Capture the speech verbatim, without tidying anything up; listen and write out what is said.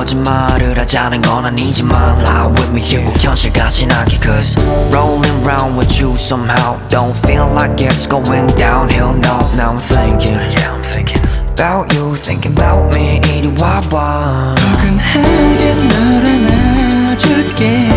거짓말을 하자는 건 아니지만 Lie with me here 꼭 현실 같진 않게 Cause rolling round with you somehow Don't feel like it's going downhill no Now I'm thinking About you thinking about me 이리 와봐 포근하게 널 안아줄게